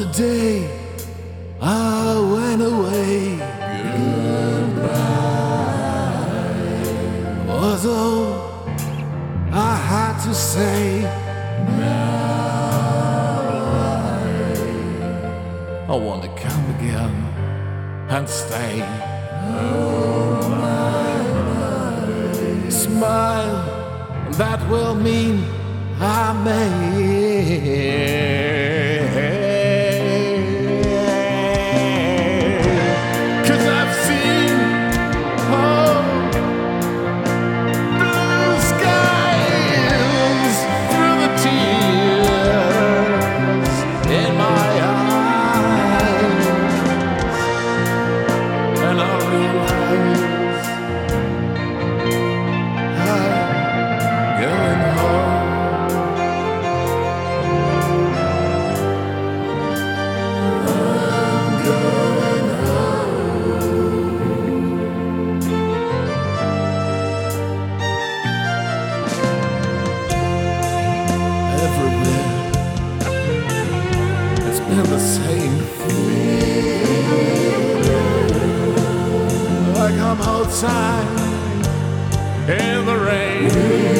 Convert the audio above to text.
the day I went away. Goodbye. Although I had to say, I want to come again and stay. Oh, my smile, that will mean I may. 'Cause I've seen blue skies through the tears in my eyes, and I realize I'm going home. Everywhere it's been the same feeling. I come outside in the rain.